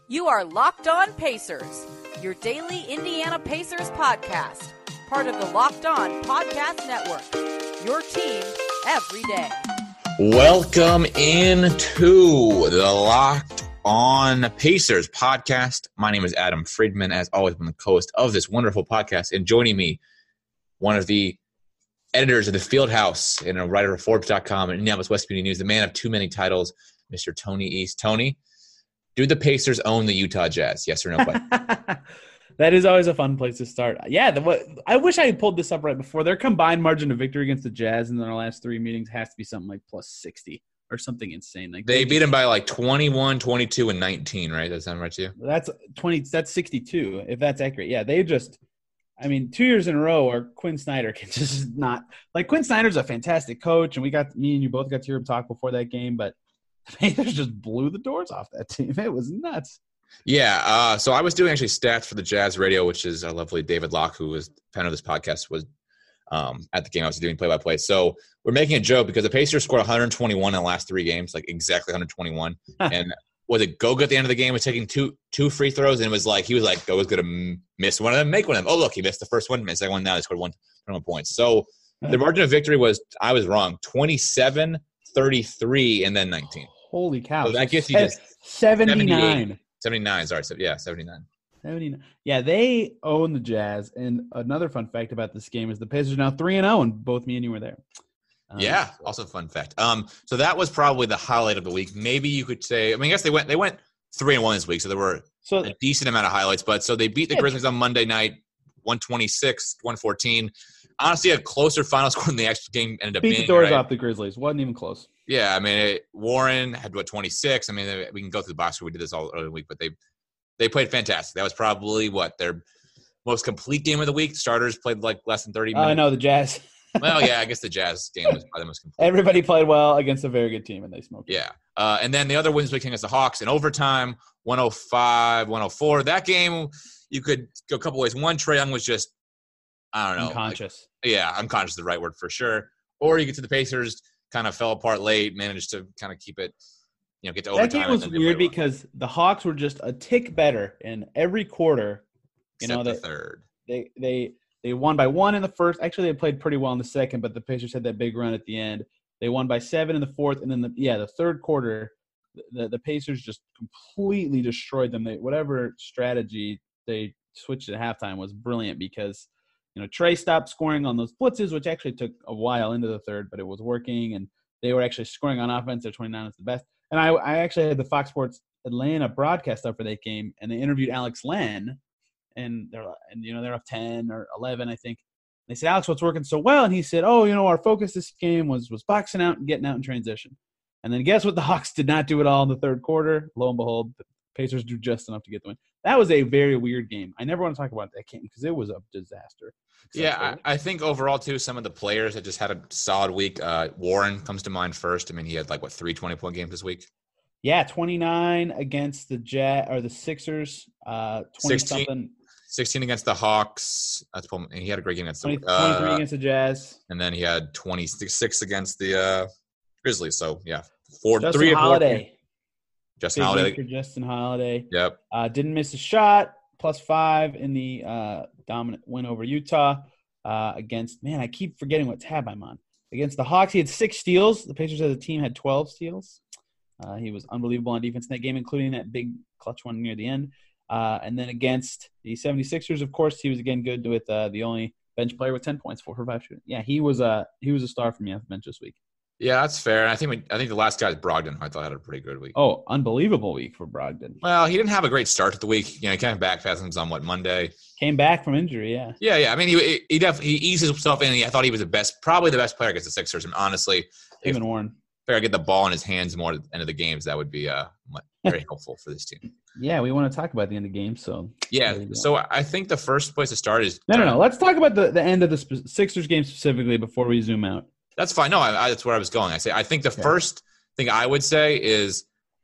You are Locked On Pacers, your daily Indiana Pacers podcast, part of the Locked On Podcast Network, your team every day. Welcome into the Locked On Pacers podcast. My name is Adam Friedman. As always, I'm the co-host of this wonderful podcast, and joining me, one of the editors of the Fieldhouse and a writer of Forbes.com and Indianapolis West Community News, the man of too many titles, Mr. Tony East. Tony, do the Pacers own the Utah Jazz? Yes or no? That is always a fun place to start. Yeah, I wish I had pulled this up right before. Their combined margin of victory against the Jazz in their last three meetings has to be something like plus 60 or something insane. Like they beat them by like 21, 22, and 19, right? Does that sound right to you? That's 62, if that's accurate. Yeah, they just – 2 years in a row where Quinn Snyder can just not – like Quinn Snyder's a fantastic coach, and me and you both got to hear him talk before that game, but the Pacers just blew the doors off that team. It was nuts. Yeah, so I was doing actually stats for the Jazz Radio, which is lovely David Locke, who was fan of this podcast, was at the game. I was doing play-by-play. So we're making a joke because the Pacers scored 121 in the last three games, like exactly 121. And was it Goga at the end of the game was taking two free throws, and it was like he was like Goga's going to miss one of them, make one of them. Oh, look, he missed the first one, missed the second one. Now they scored 21 points. So the margin of victory was, I was wrong, 27, 33, and then 19. Holy cow. So that gets you just 79. 79, sorry. So, yeah, 79. 79. Yeah, they own the Jazz. And another fun fact about this game is the Pacers are now 3-0, and both me and you were there. Yeah, also a fun fact. So that was probably the highlight of the week. Maybe you could say, I guess they went 3-1 this week, so there were a decent amount of highlights. But so they beat the Grizzlies on Monday night, 126-114. Honestly, a closer final score than the actual game ended up being. Beat the doors off the Grizzlies. Wasn't even close. Yeah, Warren had 26. We can go through the box score. We did this all earlier in the week, but they played fantastic. That was probably their most complete game of the week. Starters played like less than 30 minutes. No, the Jazz. Well, yeah, I guess the Jazz game was probably the most complete. Everybody played well against a very good team, and they smoked. Yeah. And then the other wins week against the Hawks in overtime, 105-104. That game, you could go a couple ways. One, Trae Young was just, I don't know. Unconscious. Unconscious is the right word for sure. Or you get to the Pacers, kind of fell apart late, managed to kind of keep it, get to overtime. That game was weird because the Hawks were just a tick better in every quarter. Except the third. They won by one in the first. Actually, they played pretty well in the second, but the Pacers had that big run at the end. They won by 7 in the fourth, and then the third quarter, the Pacers just completely destroyed them. Whatever strategy they switched at halftime was brilliant because Trae stopped scoring on those blitzes, which actually took a while into the third, but it was working, and they were actually scoring on offense. Their 29 is the best. And I actually had the Fox Sports Atlanta broadcast up for that game, and they interviewed Alex Len. And they're up 10 or 11, I think. They said, Alex, what's working so well? And he said, our focus this game was boxing out and getting out in transition. And then guess what? The Hawks did not do it all in the third quarter. Lo and behold, the Pacers do just enough to get the win. That was a very weird game. I never want to talk about that game because it was a disaster. Yeah, I think overall, too, some of the players that just had a solid week. Warren comes to mind first. He had 3 20-point games this week? Yeah, 29 against the Sixers. 20-something. 16 against the Hawks. And he had a great game against the 23 against the Jazz. And then he had 26 against the Grizzlies. So, yeah. Justin Holiday. Justin Holiday. Justin Holiday. Yep. Didn't miss a shot. +5 in the dominant win over Utah against – man, I keep forgetting what tab I'm on. Against the Hawks, he had 6 steals. The Pacers as a team had 12 steals. He was unbelievable on defense in that game, including that big clutch one near the end. And then against the 76ers, of course, he was again good with the only bench player with 10 points, 4 for 5 shooting. Yeah, he was a star for me off the bench this week. Yeah, that's fair. And I think the last guy is Brogdon. I thought had a pretty good week. Oh, unbelievable week for Brogdon. Well, he didn't have a great start to the week. He came back fast on Monday. Came back from injury, yeah. Yeah. He definitely eased himself in. I thought he was probably the best player against the Sixers. And honestly, him and Warren. If I get the ball in his hands more at the end of the games, that would be very helpful for this team. Yeah, we want to talk about the end of the game. So yeah, so I think the first place to start is no. Let's talk about the end of the Sixers game specifically before we zoom out. That's fine. No, that's where I was going. I think the first thing I would say is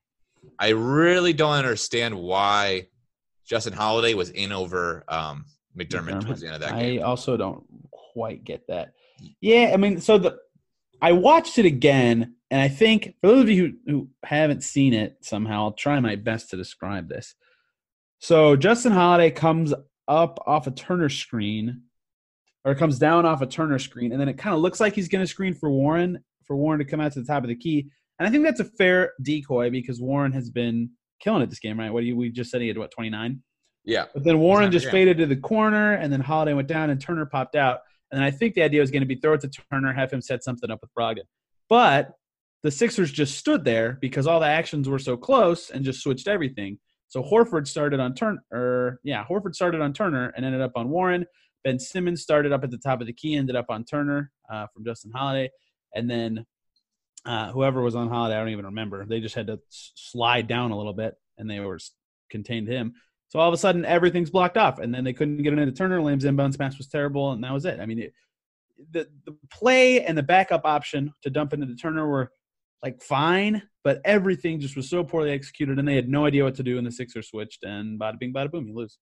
I really don't understand why Justin Holiday was in over McDermott towards the end of that game. I also don't quite get that. Yeah, I watched it again. And I think for those of you who haven't seen it somehow, I'll try my best to describe this. So Justin Holiday comes up off a Turner screen, or comes down off a Turner screen, and then it kind of looks like he's going to screen for Warren to come out to the top of the key. And I think that's a fair decoy because Warren has been killing it this game, right? We just said he had, 29? Yeah. But then Warren just faded to the corner, and then Holiday went down, and Turner popped out. And then I think the idea was going to be throw it to Turner, have him set something up with Brogdon. But the Sixers just stood there because all the actions were so close and just switched everything. So Horford started on Turner and ended up on Warren. Ben Simmons started up at the top of the key, ended up on Turner from Justin Holiday. And then whoever was on Holiday, I don't even remember. They just had to slide down a little bit, and they were contained him. So all of a sudden, everything's blocked off, and then they couldn't get it into Turner. Lamb's inbound pass was terrible, and that was it. I mean, the play and the backup option to dump into the Turner were fine, but everything just was so poorly executed, and they had no idea what to do, and the Sixers switched, and bada bing, bada boom, you lose.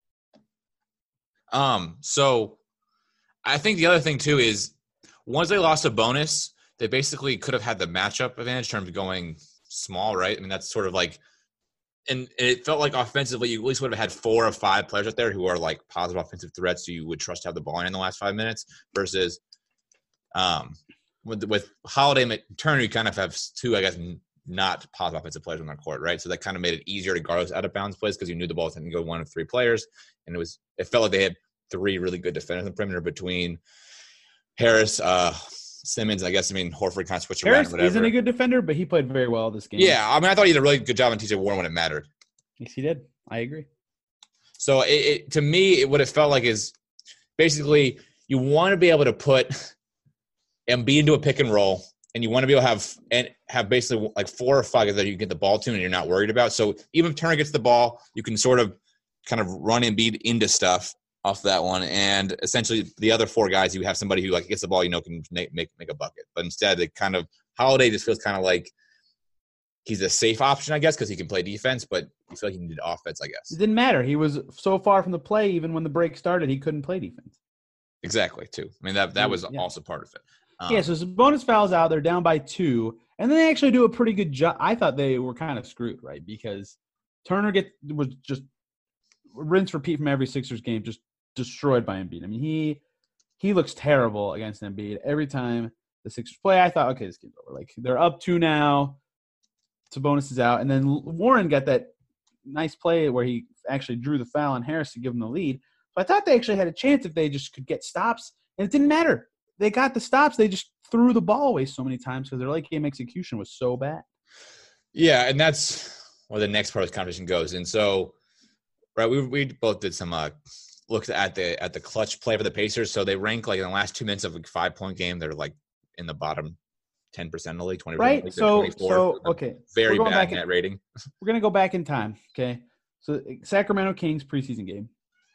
So I think the other thing too is once they lost a bonus, they basically could have had the matchup advantage in terms of going small, right? I mean, that's sort of and it felt like offensively, you at least would have had 4 or 5 players out there who are positive offensive threats, so you would trust to have the ball in the last 5 minutes versus with Holiday and Turner, you kind of have 2, I guess, not positive offensive players on their court, right? So that kind of made it easier to guard those out of bounds plays because you knew the ball was going to go 1 of 3 players, and it felt like they had 3 really good defenders on the perimeter between Harris, Simmons. Horford kind of switched around. Harris isn't a good defender, but he played very well this game. Yeah, I thought he did a really good job on TJ Warren when it mattered. Yes, he did. I agree. So to me, what it felt like is basically you want to be able to put Embiid into a pick and roll, and you want to be able to have basically 4 or 5 that you get the ball to and you're not worried about. So even if Turner gets the ball, you can sort of kind of run Embiid into stuff off that one, and essentially the other 4 guys, you have somebody who gets the ball, can make a bucket. But instead, it kind of Holiday just feels kind of like he's a safe option, I guess, because he can play defense, but you feel like he needed offense, I guess. It didn't matter. He was so far from the play, even when the break started, he couldn't play defense. Exactly, too. I mean, that was also part of it. So Sabonis fouls out. They're down by 2, and then they actually do a pretty good job. I thought they were kind of screwed, right? Because Turner was just rinse repeat from every Sixers game, just destroyed by Embiid. I mean, he looks terrible against Embiid every time the Sixers play. I thought, okay, this game's over. They're up 2 now. Sabonis is out, and then Warren got that nice play where he actually drew the foul on Harris to give him the lead. So I thought they actually had a chance if they just could get stops, and it didn't matter. They got the stops. They just threw the ball away so many times because their late game execution was so bad. Yeah, and that's where the next part of this conversation goes. And so, right, we both did some looks at the clutch play for the Pacers. So they rank in the last 2 minutes of a 5-point game, they're in the bottom 10% of the league, 20%. Right. So okay. Very bad net rating. We're gonna go back in time. Okay. So Sacramento Kings preseason game.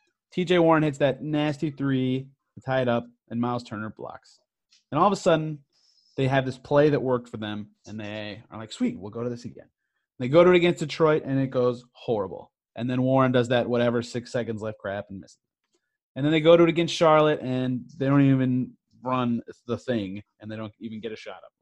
TJ Warren hits that nasty 3 to tie it up, and Miles Turner blocks. And all of a sudden, they have this play that worked for them, and they are like, sweet, we'll go to this again. They go to it against Detroit, and it goes horrible. And then Warren does that 6 seconds left crap and misses. And then they go to it against Charlotte, and they don't even run the thing, and they don't even get a shot up.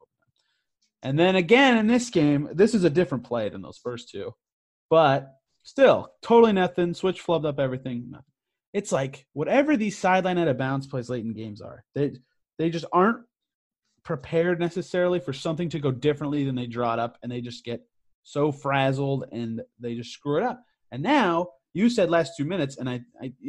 And then again in this game, this is a different play than those first 2. But still, totally nothing. Switch flubbed up everything. Nothing. It's whatever these sideline out of bounds plays late in games are, they just aren't prepared necessarily for something to go differently than they draw it up, and they just get so frazzled and they just screw it up. And now you said last 2 minutes, and I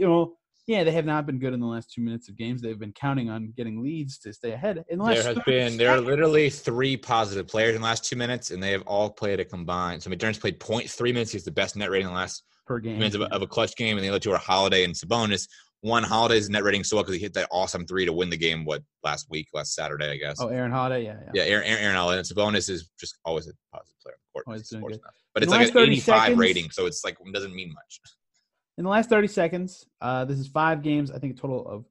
they have not been good in the last 2 minutes of games. They've been counting on getting leads to stay ahead. There are literally 3 positive players in the last 2 minutes, and they have all played a combined. So McDermott's played 0.3 minutes. He's the best net rating in the last per game minutes of a clutch game, and the other 2 are Holiday and Sabonis. One, Holiday's net rating so well because he hit that awesome 3 to win the game. Last Saturday, I guess. Oh, Aaron Holiday, yeah. Aaron Holiday. And Sabonis is just always a positive player on the court. But it's an 85 rating, so it's it doesn't mean much. In the last 30 seconds, this is 5 games. I think a total of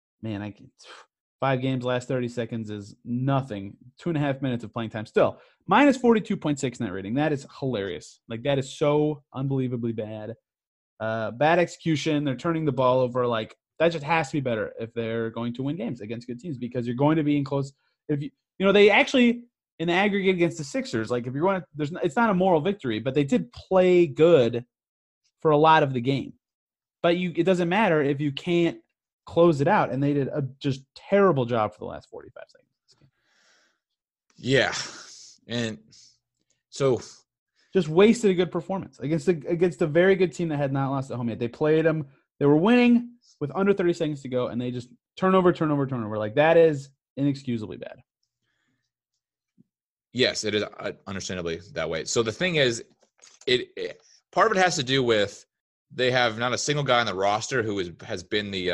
5 games. Last 30 seconds is nothing. 2.5 minutes of playing time. Still, minus 42.6 net rating. That is hilarious. That is so unbelievably bad. Bad execution. They're turning the ball over. That just has to be better if they're going to win games against good teams because you're going to be in close. If they actually, in the aggregate against the Sixers. Like if you're going, it's not a moral victory, but they did play good for a lot of the game. But it doesn't matter if you can't close it out, and they did a just terrible job for the last 45 seconds. Yeah, and so just wasted a good performance against a very good team that had not lost at home yet. They played them. They were winning with under 30 seconds to go, and they just turnover. Like that is inexcusably bad. Yes, it is understandably that way. So the thing is, part of it has to do with they have not a single guy on the roster who has been the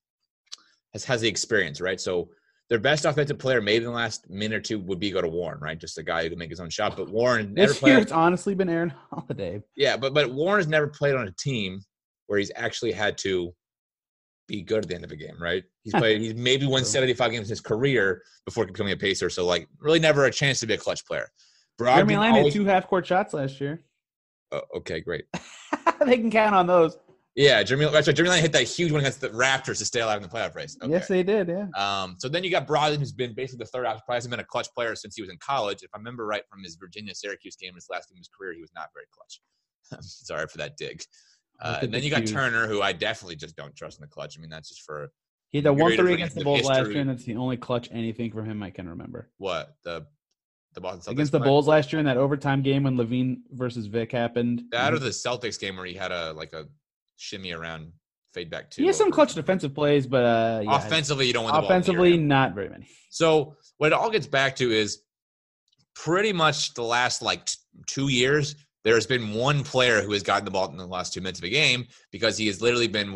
has the experience, right? So their best offensive player, maybe in the last minute or two, would go to Warren, right? Just a guy who can make his own shot. But Warren never played. It's honestly been Aaron Holiday. Yeah, but Warren has never played on a team where he's actually had to be good at the end of a game, right? He's maybe won 75 games in his career before becoming a Pacer, so like really never a chance to be a clutch player. Jeremy Lamb had 2 half-court shots last year. Okay, great. They can count on those. Yeah, Jeremy Lamb hit that huge one against the Raptors to stay alive in the playoff race. Okay. Yes, they did, yeah. So then you got Brogdon, who's been basically the third option. Probably hasn't been a clutch player since he was in college. If I remember right from his Virginia-Syracuse game, his last game of his career, he was not very clutch. Sorry for that dig. And then you got Turner, who I definitely just don't trust in the clutch. I mean, that's just for – he had that 1-3 against the Bulls last year, and that's the only clutch anything from him I can remember. What? The Boston Celtics against the Bulls last year in that overtime game when Levine versus Vic happened. That or the Celtics game where he had a shimmy around fade back two. He has some clutch defensive plays, but offensively you don't win the ball. Offensively, not very many. So what it all gets back to is pretty much the last 2 years, there's been one player who has gotten the ball in the last 2 minutes of a game because he has literally been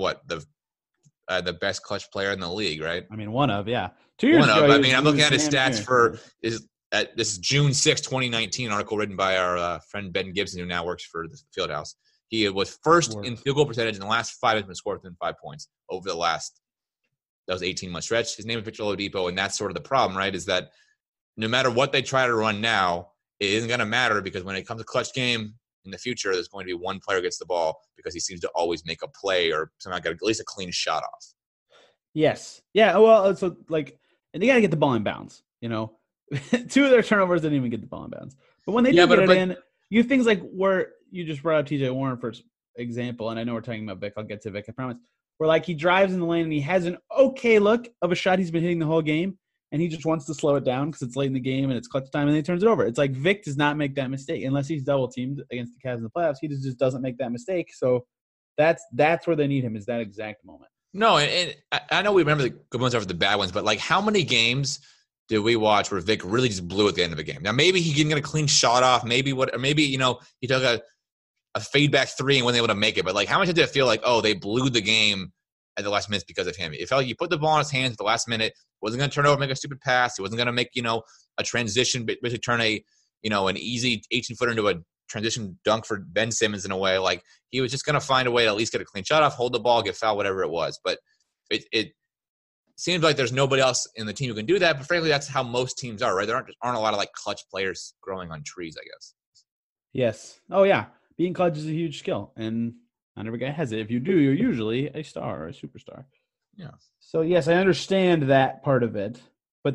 the best clutch player in the league, right? I mean, 2 years ago. I mean, I'm looking at his stats for this is June 6, 2019 article written by our friend Ben Gibson, who now works for the Fieldhouse. He was first in field goal percentage in the last 5 minutes, scored within 5 points over that was 18-month stretch. His name is Victor Oladipo, and that's sort of the problem, right? Is that no matter what they try to run now, it isn't going to matter because when it comes to clutch game in the future, there's going to be one player who gets the ball because he seems to always make a play or somehow get at least a clean shot off. Yes. Yeah. Well, and they got to get the ball in bounds. 2 of their turnovers didn't even get the ball in bounds. But when they do get it in, you have things like where you just brought up TJ Warren for example, and I know we're talking about Vic. I'll get to Vic, I promise. Where he drives in the lane and he has an okay look of a shot he's been hitting the whole game, and he just wants to slow it down because it's late in the game and it's clutch time, and then he turns it over. It's like Vic does not make that mistake unless he's double teamed against the Cavs in the playoffs. He just doesn't make that mistake. So that's where they need him, is that exact moment. No, and I know we remember the good ones over the bad ones, but how many games did we watch where Vic really just blew at the end of a game? Now maybe he didn't get a clean shot off, maybe he took a fade back 3 and wasn't able to make it. But how much did it feel like, oh, they blew the game at the last minute because of him? It felt like you put the ball in his hands at the last minute, wasn't going to turn over, make a stupid pass. He wasn't going to make, a transition, but basically turn an easy 18-footer into a transition dunk for Ben Simmons in a way. He was just going to find a way to at least get a clean shot off, hold the ball, get fouled, whatever it was. But it seems like there's nobody else in the team who can do that. But frankly, that's how most teams are, right? There aren't a lot of clutch players growing on trees, I guess. Yes. Oh yeah. Being clutch is a huge skill, and not every guy has it. If you do, you're usually a star or a superstar. Yeah. So yes, I understand that part of it, but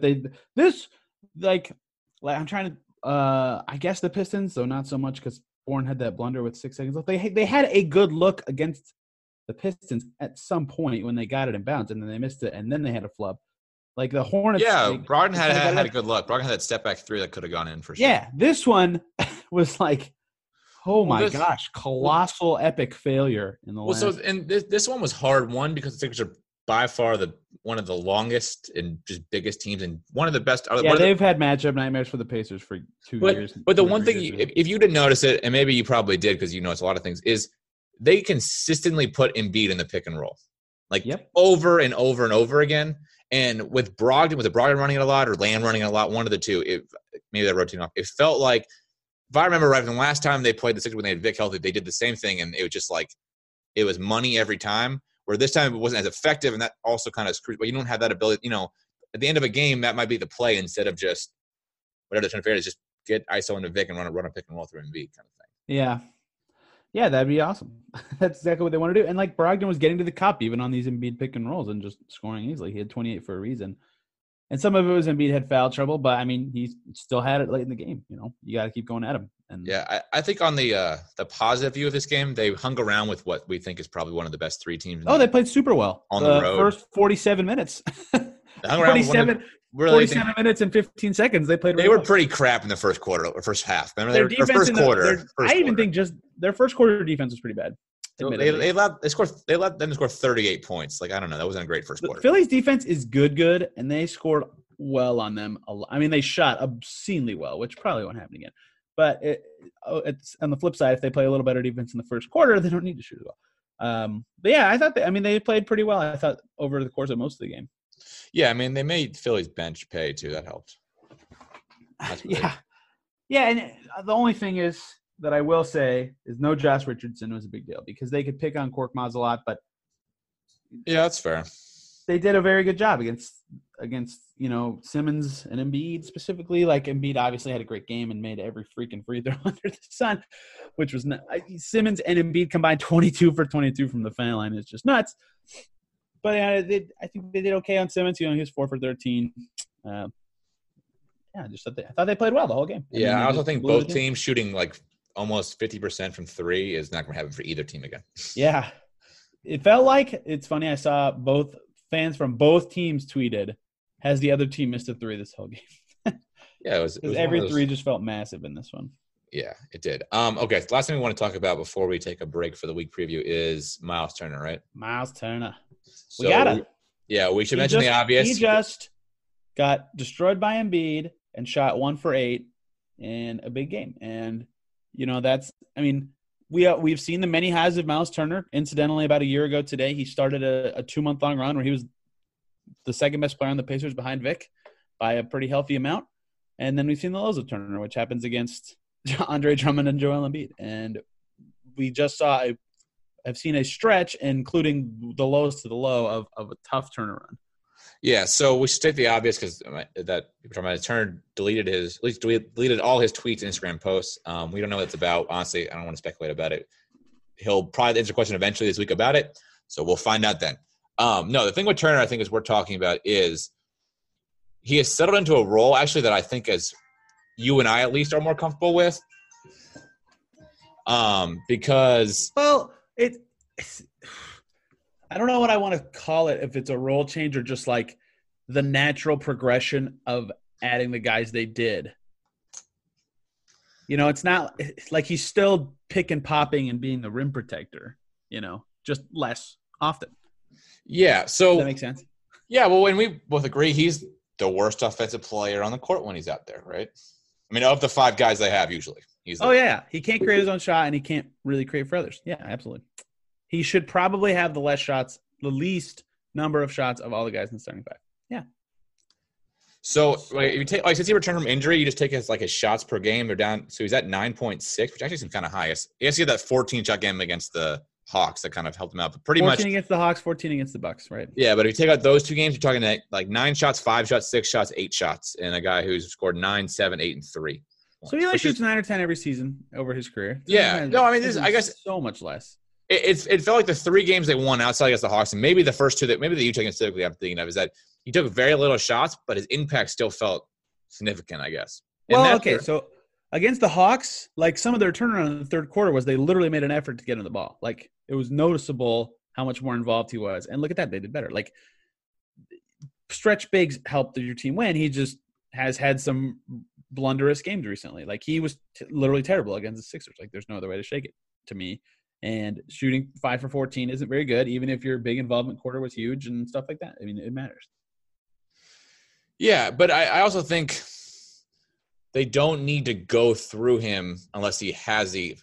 I'm trying to. I guess the Pistons, though not so much because Bourne had that blunder with 6 seconds left. They had a good look against the Pistons at some point when they got it in bounds, and then they missed it, and then they had a flub. The Hornets. Yeah, Brogdon had a good look. Brogdon had that step back 3 that could have gone in for sure. Yeah, this one was oh my gosh, colossal epic failure in the last. So and this one was hard, one because the Sixers are by far one of the longest and just biggest teams and one of the best. They've had matchup nightmares for the Pacers for 2 years. But the one thing, if you didn't notice it, and maybe you probably did because you notice a lot of things, is they consistently put Embiid in the pick and roll, over and over and over again. And with Brogdon, was it Brogdon running it a lot or Lamb running it a lot? One of the two. Maybe they're rotating off. It felt like, if I remember right, from the last time they played the Sixers when they had Vic healthy, they did the same thing, and it was just it was money every time. Where this time it wasn't as effective, and that also kind of screwed. But you don't have that ability. At the end of a game, that might be the play instead of just whatever they're trying to figure out is just get ISO into Vic and run a pick and roll through Embiid kind of thing. Yeah, that'd be awesome. That's exactly what they want to do. And Brogdon was getting to the cup even on these Embiid pick and rolls and just scoring easily. He had 28 for a reason. And some of it was Embiid had foul trouble, but I mean, he still had it late in the game. You got to keep going at him. And yeah, I think on the positive view of this game, they hung around with what we think is probably one of the best 3 teams. They played super well on the road. First 47 minutes. They hung around 47 minutes and 15 seconds. They played. They were pretty crap in the first quarter or first half. Remember their first quarter. Think just their first quarter defense was pretty bad. So they let them score 38 points. Like, I don't know. That wasn't a great first quarter. Philly's defense is good, and they scored well on them. I mean, they shot obscenely well, which probably won't happen again. But it's on the flip side, if they play a little better defense in the first quarter, they don't need to shoot as well. But yeah, I thought they played pretty well. I thought over the course of most of the game. Yeah, I mean, they made Philly's bench pay too. That helped. Yeah, and the only thing is that I will say is no Josh Richardson was a big deal because they could pick on Korkmaz a lot, but yeah, that's fair. They did a very good job against Simmons and Embiid specifically. Like, Embiid obviously had a great game and made every freaking free throw under the sun, which was Simmons and Embiid combined 22 for 22 from the foul line. It's just nuts. But I think they did okay on Simmons. He was 4 for 13. I thought they played well the whole game. Yeah, I also think both teams shooting like almost 50% from 3 is not going to happen for either team again. Yeah. It felt like, it's funny, I saw both fans from both teams tweeted, has the other team missed a 3 this whole game? Yeah, it was every 3 just felt massive in this one. Yeah, it did. Okay, so last thing we want to talk about before we take a break for the week preview is Miles Turner, right? Miles Turner. So, we should mention the obvious. He just got destroyed by Embiid and shot 1 for 8 in a big game. And, we've seen the many highs of Miles Turner. Incidentally, about a year ago today, he started a 2-month-long run where he was the second best player on the Pacers behind Vic by a pretty healthy amount. And then we've seen the lows of Turner, which happens against Andre Drummond and Joel Embiid. And we just I've seen a stretch, including the lowest to the low of a tough Turner run. Yeah, so we should state the obvious because Turner deleted all his tweets and Instagram posts. We don't know what it's about. Honestly, I don't want to speculate about it. He'll probably answer a question eventually this week about it, so we'll find out then. No, the thing with Turner I think is we're talking about is he has settled into a role actually that I think as you and I at least are more comfortable with. Because I don't know what I want to call it, if it's a role change or just like the natural progression of adding the guys they did. It's not like he's still pick and popping and being the rim protector, just less often. Yeah. So does that make sense? Yeah. Well, when we both agree, he's the worst offensive player on the court when he's out there, right? I mean, of the 5 guys they have usually. He can't create his own shot and he can't really create for others. Yeah, absolutely. He should probably have the least number of shots of all the guys in the starting 5. Yeah. So if you take since he returned from injury, you just take his shots per game. They're down. So he's at 9.6, which actually seems kind of high. He has to get that 14-shot game against the Hawks that kind of helped him out. But pretty 14 against the Hawks, 14 against the Bucks, right? Yeah, but if you take out those 2 games, you're talking like 9 shots, 5 shots, 6 shots, 8 shots, and a guy who's scored 9, 7, 8, and 3. So he only shoots 9 or 10 every season over his career. Yeah. No, I mean, I guess so much less. It felt like the 3 games they won outside against the Hawks, and maybe the first 2 maybe the Utah game specifically I'm thinking of, is that he took very little shots, but his impact still felt significant, I guess. So against the Hawks, like some of their turnaround in the third quarter was they literally made an effort to get him the ball. Like it was noticeable how much more involved he was. And look at that, they did better. Like stretch bigs helped your team win. He just has had some blunderous games recently. Like he was literally terrible against the Sixers. Like there's no other way to shake it to me. And shooting 5 for 14 isn't very good, even if your big involvement quarter was huge and stuff like that. I mean, it matters. Yeah, but I also think they don't need to go through him unless he has the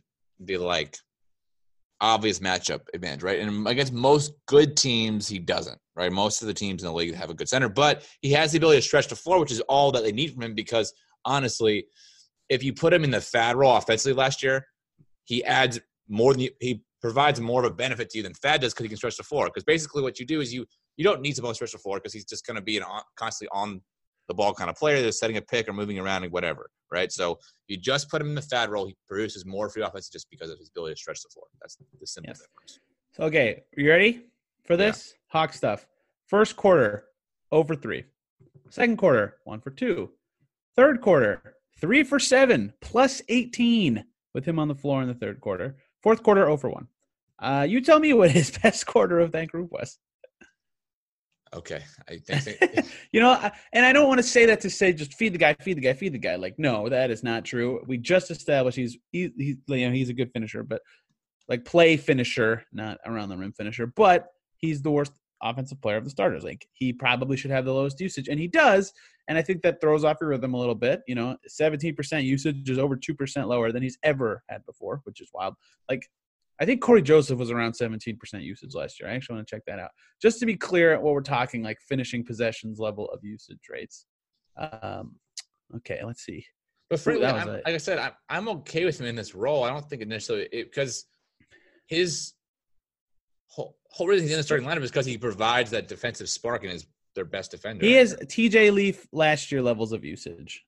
obvious matchup advantage, right? And against most good teams, he doesn't, right? Most of the teams in the league have a good center, but he has the ability to stretch the floor, which is all that they need from him because, honestly, if you put him in the Fad role offensively last year, he provides more of a benefit to you than Fad does because he can stretch the floor. Because basically what you do is you don't need to stretch the floor because he's just going to be constantly on the ball kind of player that's setting a pick or moving around and whatever, right? So you just put him in the Fad role, he produces more free offense just because of his ability to stretch the floor. That's the simple difference. So, okay, you ready for this? Yeah. Hawk stuff. First quarter, 0 for 3. Second quarter, 1 for 2. Third quarter, 3 for 7, plus 18 with him on the floor in the third quarter. Fourth quarter, 0 for 1. You tell me what his best quarter of that group was. Okay. I think and I don't want to say that to say just feed the guy. Like, no, that is not true. We just established he's a good finisher, but like play finisher, not around the rim finisher. But he's the worst offensive player of the starters. Like, he probably should have the lowest usage, and he does. And I think that throws off your rhythm a little bit. 17% usage is over 2% lower than he's ever had before, which is wild. Like, I think Corey Joseph was around 17% usage last year. I actually want to check that out. Just to be clear at what we're talking, like finishing possessions level of usage rates. Okay, let's see. But like I said, I'm okay with him in this role. I don't think initially because his whole reason he's in the starting lineup is because he provides that defensive spark and is their best defender. He is TJ Leaf last year levels of usage.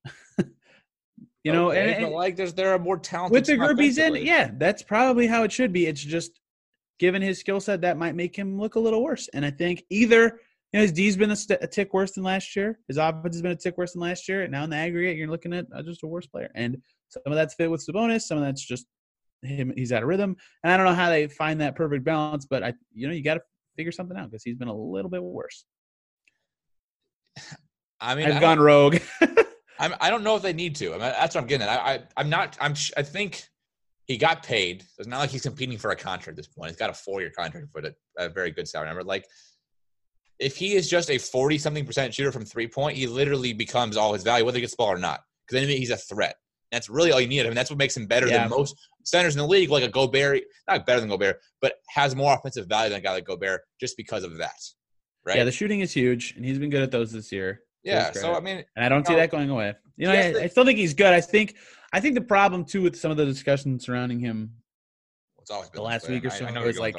But like there are more talented with the group he's in. Yeah, that's probably how it should be. It's just given his skill set that might make him look a little worse. And I think either his D's been a tick worse than last year, his offense has been a tick worse than last year. And now in the aggregate, you're looking at just a worse player. And some of that's fit with Sabonis, some of that's just him. He's out of rhythm. And I don't know how they find that perfect balance, but you got to figure something out because he's been a little bit worse. I mean, I've gone rogue. I don't know if they need to. I mean, that's what I'm getting at. I think he got paid. It's not like he's competing for a contract at this point. He's got a 4-year contract for a very good salary number. Like, if he is just a 40-something% shooter from 3-point, he literally becomes all his value, whether he gets the ball or not. Because then he's a threat. That's really all you need. I mean, that's what makes him better than most centers in the league, like a Gobert. Not better than Gobert, but has more offensive value than a guy like Gobert just because of that. Right? Yeah, the shooting is huge, and he's been good at those this year. Yeah, so I mean, and I don't see that going away. I still think he's good. I think the problem too with some of the discussion surrounding him the last week or so is like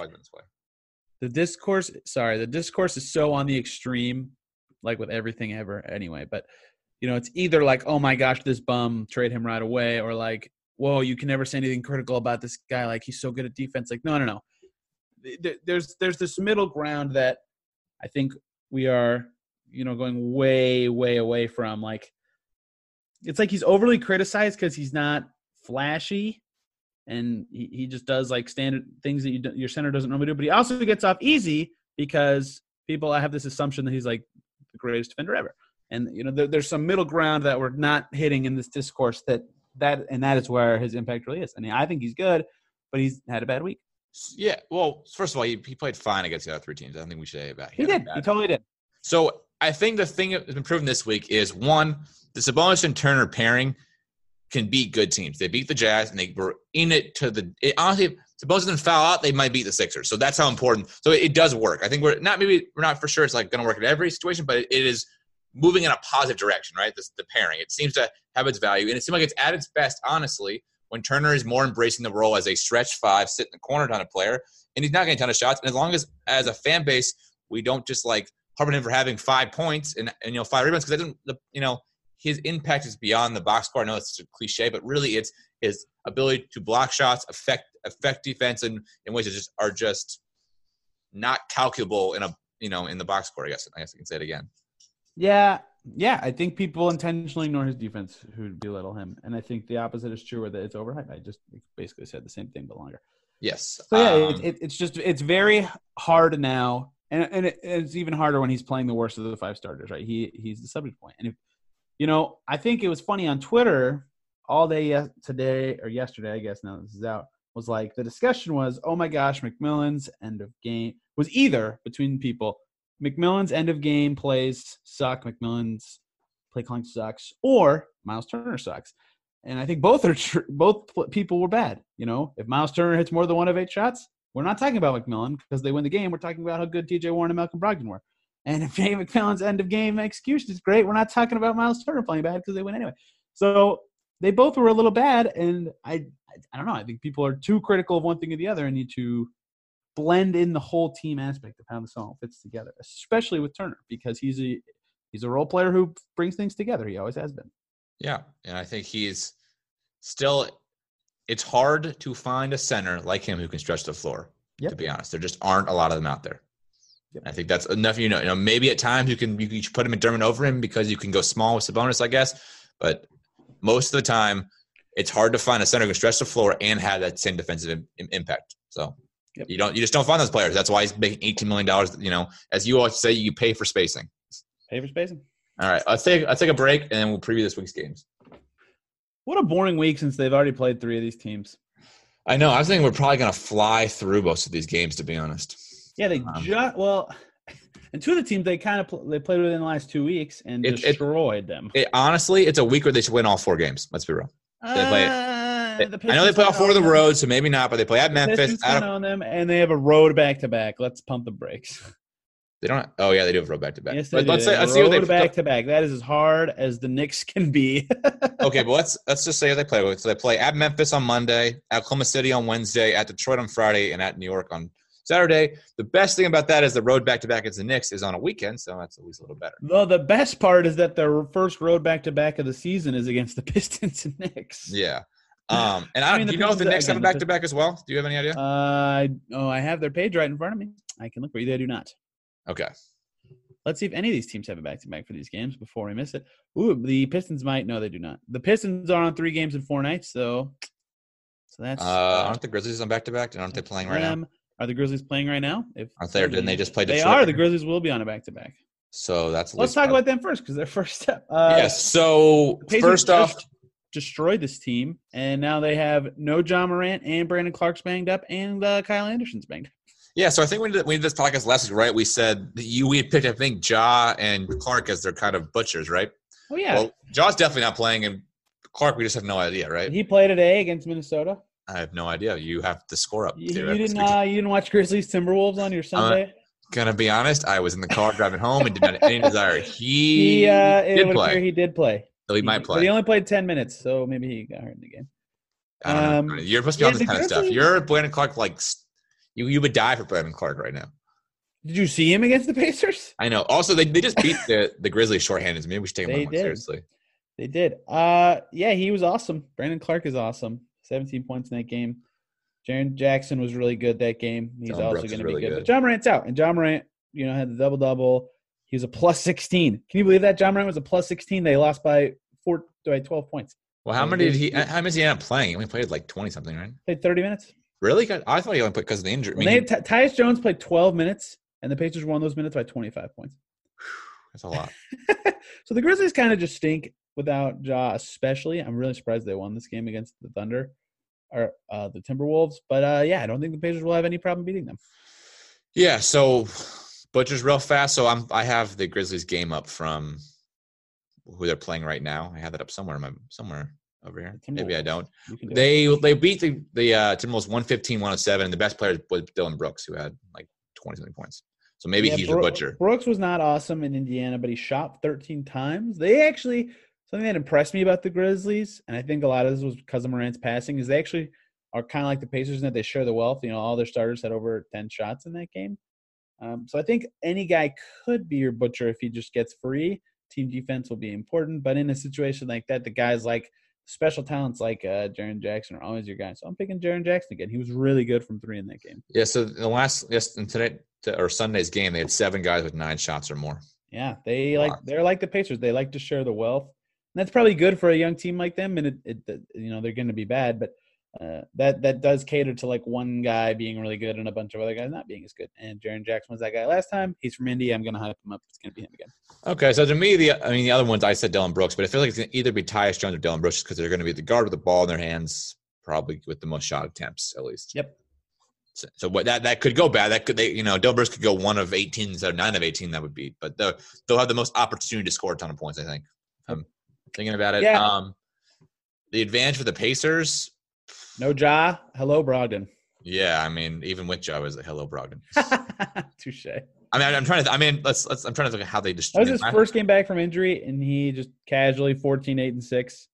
the discourse. Sorry, the discourse is so on the extreme, like with everything ever. Anyway, but it's either like, oh my gosh, this bum, trade him right away, or like, whoa, you can never say anything critical about this guy. Like, he's so good at defense. Like, no. There's this middle ground that I think we are. Going way, way away from. Like, it's like he's overly criticized because he's not flashy, and he just does like standard things that your center doesn't normally do. But he also gets off easy because people have this assumption that he's like the greatest defender ever. And there's some middle ground that we're not hitting in this discourse. That is where his impact really is. I mean, I think he's good, but he's had a bad week. Yeah. Well, first of all, he played fine against the other 3 teams. I don't think we should say about him. He did. He totally did. So I think the thing that's been proven this week is, one, the Sabonis and Turner pairing can beat good teams. They beat the Jazz, and they were in it honestly, if Sabonis didn't foul out, they might beat the Sixers. So that's how important. So it does work. I think we're not for sure it's like going to work in every situation, but it is moving in a positive direction, right? The pairing. It seems to have its value, and it seems like it's at its best, honestly, when Turner is more embracing the role as a stretch 5, sit in the corner kind of player, and he's not getting a ton of shots. And as long as a fan base, we don't just like harping him for having 5 points and 5 rebounds, because his impact is beyond the box score. I know it's a cliche, but really it's his ability to block shots, affect defense in ways that are just not calculable in the box score. I guess I can say it again. Yeah. I think people intentionally ignore his defense who belittle him, and I think the opposite is true, where that it's overhyped. I just basically said the same thing but longer. Yes. So yeah, it's very hard now. And it's even harder when he's playing the worst of the 5 starters, right? He's the subject point. And I think it was funny on Twitter all day today or yesterday, I guess now this is out, was like the discussion was, oh my gosh, McMillan's end of game was either between people, McMillan's end of game plays suck, McMillan's play calling sucks, or Miles Turner sucks. And I think both people were bad. If Miles Turner hits more than 1 of 8 shots, we're not talking about McMillan because they win the game. We're talking about how good TJ Warren and Malcolm Brogdon were. And if Jay McMillan's end of game execution is great, we're not talking about Miles Turner playing bad because they win anyway. So they both were a little bad, and I don't know. I think people are too critical of one thing or the other and need to blend in the whole team aspect of how the song fits together, especially with Turner, because he's a role player who brings things together. He always has been. Yeah, and I think he's still – it's hard to find a center like him who can stretch the floor, to be honest. There just aren't a lot of them out there. I think that's enough. Maybe at times you can put McDermott over him because you can go small with Sabonis, I guess. But most of the time, it's hard to find a center who can stretch the floor and have that same defensive impact. So you just don't find those players. That's why he's making $18 million. As you always say, you pay for spacing. Pay for spacing. All right, let's take a break and then we'll preview this week's games. What a boring week since they've already played 3 of these teams. I know. I was thinking we're probably going to fly through most of these games, to be honest. Yeah, and 2 of the teams they played within the last 2 weeks and destroyed them. Honestly, it's a week where they should win all 4 games. Let's be real. I know they play all 4 of the road, so maybe not, but they play at Memphis. On them, and they have a road back-to-back. Let's pump the brakes. They don't. Oh yeah, they do have a road back-to-back. Yes, they do. Let's see what they back-to-back. That is as hard as the Knicks can be. Okay, but let's just say they play with. So they play at Memphis on Monday, at Oklahoma City on Wednesday, at Detroit on Friday, and at New York on Saturday. The best thing about that is the road back-to-back against the Knicks is on a weekend, so that's at least a little better. Well, the best part is that their first road back-to-back of the season is against the Pistons and Knicks. Yeah. And do you know if the Knicks have a back-to-back as well? Do you have any idea? I have their page right in front of me. I can look for you. They do not. Okay. Let's see if any of these teams have a back-to-back for these games before we miss it. Ooh, the Pistons might. No, they do not. The Pistons are on 3 games in 4 nights, so that's. Aren't the Grizzlies on back-to-back? Aren't they playing right now? Are the Grizzlies playing right now? Aren't they? Or didn't they just play Detroit? They are. The Grizzlies will be on a back-to-back. So that's. Let's talk about them first because they're first step. Yes. So first off, destroyed this team, and now they have no John Morant and Brandon Clark's banged up, and Kyle Anderson's banged up. Yeah, so I think we did this podcast last week, right? We said we had picked, I think, Ja and Clark as their kind of butchers, right? Oh, yeah. Well, Ja's definitely not playing, and Clark, we just have no idea, right? He played today against Minnesota. I have no idea. You have to score up. You didn't watch Grizzlies Timberwolves on your Sunday? Gonna be honest, I was in the car driving home and did not have any desire. He did play. He did play. So he might play. But he only played 10 minutes, so maybe he got hurt in the game. I don't know. You're supposed to be on this kind of stuff. You're Brandon Clark, like you would die for Brandon Clark right now. Did you see him against the Pacers? I know. Also, they just beat the Grizzlies shorthanded. Maybe we should take him seriously. They did. Yeah, he was awesome. Brandon Clark is awesome. 17 points in that game. Jaren Jackson was really good that game. He's also going to be good. But John Morant's out, and John Morant, had the double-double. He was a plus 16. Can you believe that? John Morant was a plus 16. They lost by 12 points. Well, how many did he end up playing? He only played like 20-something, right? Played 30 minutes. Really? I thought he only played because of the injury. Tyus Jones played 12 minutes, and the Pacers won those minutes by 25 points. That's a lot. So the Grizzlies kind of just stink without Ja, especially. I'm really surprised they won this game against the Thunder or the Timberwolves. But, I don't think the Pacers will have any problem beating them. Yeah, so Butcher's real fast. So I have the Grizzlies game up from who they're playing right now. I have that up somewhere over here. Maybe I don't. They beat the Timberwolves 115-107, and the best player was Dylan Brooks, who had like 20-something points. So maybe he's your butcher. Brooks was not awesome in Indiana, but he shot 13 times. They actually – something that impressed me about the Grizzlies, and I think a lot of this was because of Morant's passing, is they actually are kind of like the Pacers in that they share the wealth. All their starters had over 10 shots in that game. So I think any guy could be your butcher if he just gets free. Team defense will be important. But in a situation like that, the guys like – special talents like Jaren Jackson are always your guy. So I'm picking Jaren Jackson again. He was really good from 3 in that game. Yeah, so in today or Sunday's game, they had 7 guys with 9 shots or more. Yeah, they're like the Pacers. They like to share the wealth. And that's probably good for a young team like them, and they're going to be bad, but that does cater to like one guy being really good and a bunch of other guys not being as good. And Jaren Jackson was that guy last time. He's from Indy. I'm going to hype him up. It's going to be him again. Okay, so to me, the other ones I said Dylan Brooks, but I feel like it's going to either be Tyus Jones or Dylan Brooks because they're going to be the guard with the ball in their hands, probably with the most shot attempts at least. Yep. So what that could go bad. That could Dylan Brooks could go 1 of 18 instead of 9 of 18. That would be, but they'll have the most opportunity to score a ton of points. I think. I'm thinking about it. Yeah. The advantage for the Pacers. No Ja. Hello, Brogdon. Yeah, even with Ja, was like hello, Brogdon. Touche. I'm trying to. I'm trying to look at how they just. That was his first game back from injury, and he just casually 14-8-6.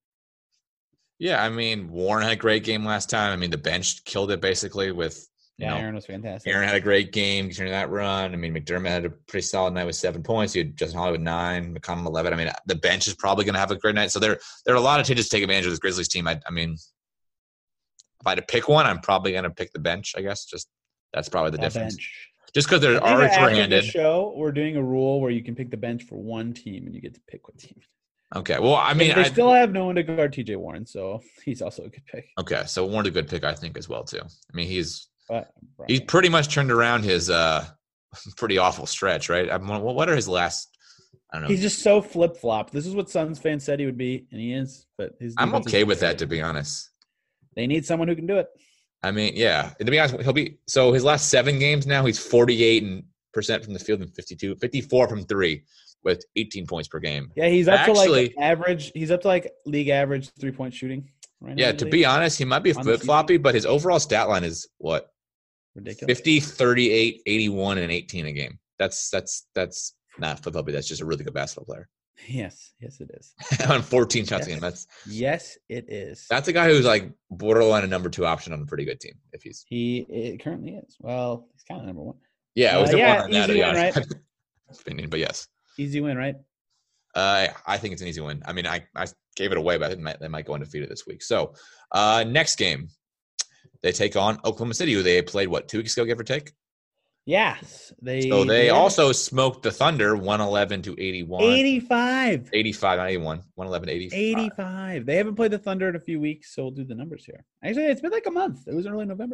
Yeah, Warren had a great game last time. The bench killed it basically with. Aaron was fantastic. Aaron had a great game during that run. McDermott had a pretty solid night with 7 points. You had Justin Holiday with 9, McConnell 11. The bench is probably going to have a great night. So there are a lot of changes to take advantage of this Grizzlies team. If I had to pick one, I'm probably going to pick the bench. I guess just that's probably the difference. Just because they're I think already that after shorthanded. the show, we're doing a rule where you can pick the bench for one team, and you get to pick what team. Okay. Well, I mean, they still have no one to guard TJ Warren, so he's also a good pick. Okay, so Warren's a good pick, I think, as well too. I mean, he's Right. pretty much turned around his pretty awful stretch, right? What are his last? I don't know. He's just so flip flop. This is what Suns fans said he would be, and he is. But I'm okay with that, to be honest. They need someone who can do it. I mean, yeah. To be honest, so his last 7 games now, he's 48% from the field and 54 from 3 with 18 points per game. Yeah, he's up to like average. He's up to like league average 3-point shooting right now. Yeah, to be honest, he might be flip floppy, but his overall stat line is what? Ridiculous. 50, 38, 81, and 18 a game. That's not flip floppy. That's just a really good basketball player. Yes, it is. On 14 shots a game. Yes, it is. That's a guy who's like borderline a number 2 option on a pretty good team. He currently is. Well, he's kind of number 1. Yeah, it was the one on that, easy win, right? opinion, but yes. Easy win, right? I think it's an easy win. I mean, I gave it away, but I think they might go undefeated this week. So, next game, they take on Oklahoma City, who they played, 2 weeks ago, give or take? Yes. They also smoked the Thunder 111 to 81. 85. 85, not 81. 111 to 85. 85. They haven't played the Thunder in a few weeks, so we'll do the numbers here. Actually, it's been like a month. It was early November.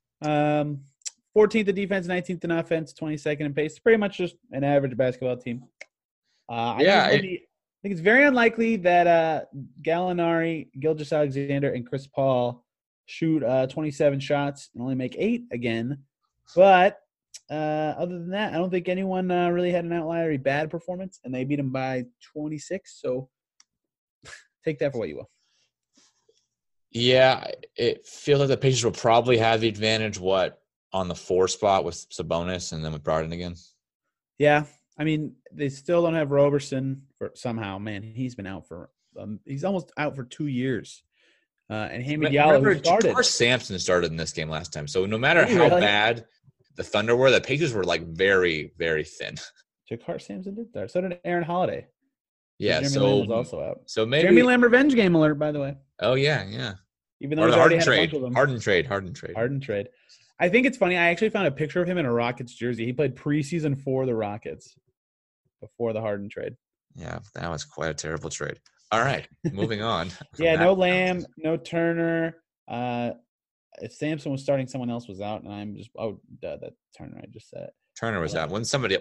14th in defense, 19th in offense, 22nd in pace. Pretty much just an average basketball team. I think it's very unlikely that Gallinari, Gilgeous-Alexander, and Chris Paul shoot 27 shots and only make 8 again. But other than that, I don't think anyone really had an outlier bad performance, and they beat them by 26. So take that for what you will. Yeah, it feels like the Pacers will probably have the advantage, on the 4 spot with Sabonis and then with Brogdon again? Yeah. I mean, they still don't have Roberson for somehow. Man, he's been out for he's almost out for 2 years. And Hamid Diallo started. JaKarr Sampson started in this game last time. So no matter how bad the Thunder were, the Pacers were like very, very thin. JaKarr Sampson did that. So did Aaron Holiday. Yeah, Jeremy Lamb was also out. So maybe Jeremy Lamb revenge game alert, by the way. Oh yeah. Even though he's already had a bunch of them. Harden trade. Harden trade. I think it's funny. I actually found a picture of him in a Rockets jersey. He played preseason for the Rockets before the Harden trade. Yeah, that was quite a terrible trade. All right, moving on. Yeah, no Lamb, no Turner. If Sampson was starting, someone else was out, and that Turner. I just said it. Turner was out.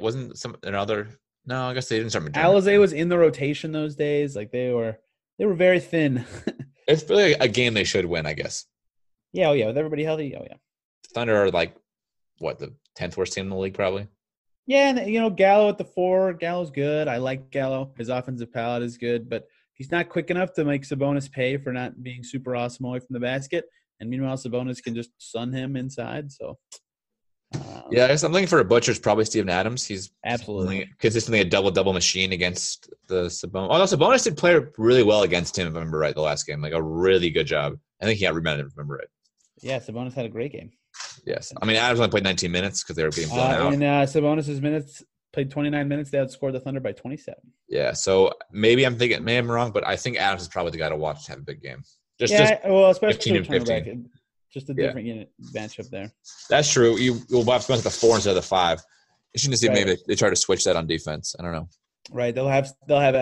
No, I guess they didn't start. Alizé was in the rotation those days. Like they were very thin. It's really a game they should win, I guess. Yeah, with everybody healthy. Oh yeah. Thunder are like the 10th worst team in the league, probably. Yeah, and Gallo at the 4. Gallo's good. I like Gallo. His offensive palette is good, but he's not quick enough to make Sabonis pay for not being super awesome away from the basket. And meanwhile, Sabonis can just sun him inside. So, yeah, I guess I'm looking for a butcher. It's probably Steven Adams. He's absolutely consistently a double machine against the Sabonis. Although Sabonis did play really well against him, if I remember right, the last game. Like a really good job. I think he got rebounded, if I remember right. Yeah, Sabonis had a great game. Yes. I mean, Adams only played 19 minutes because they were being blown out. And Sabonis' minutes played 29 minutes. They outscored the Thunder by 27. Yeah, so maybe I'm wrong, but I think Adams is probably the guy to watch to have a big game. Especially for back. Just a different unit matchup there. That's true. You'll have to at the 4 instead of the 5. You should see maybe they try to switch that on defense. I don't know. Right. They'll have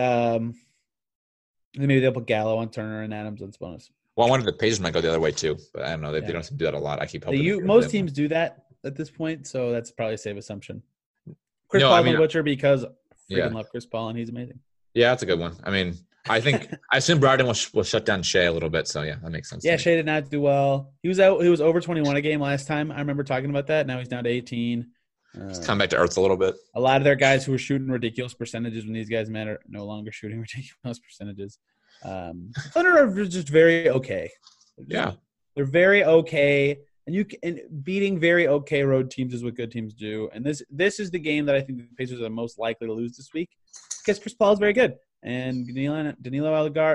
maybe they'll put Gallo on Turner and Adams on Sabonis. Well, I wonder if the Pacers might go the other way too, but I don't know. They don't do that a lot. I keep hoping. Most teams do that at this point, so that's probably a safe assumption. Chris Paul's a butcher because I freaking love Chris Paul, and he's amazing. Yeah, that's a good one. I mean, I assume Brogdon will shut down Shea a little bit, so yeah, that makes sense. Yeah, Shea did not do well. He was out. He was over 21 a game last time. I remember talking about that. Now he's down to 18. He's come back to earth a little bit. A lot of their guys who were shooting ridiculous percentages when these guys met are no longer shooting ridiculous percentages. Thunder are just very okay. They're very okay, and beating very okay road teams is what good teams do. And this is the game that I think the Pacers are most likely to lose this week because Chris Paul is very good, and Danilo Gallinari.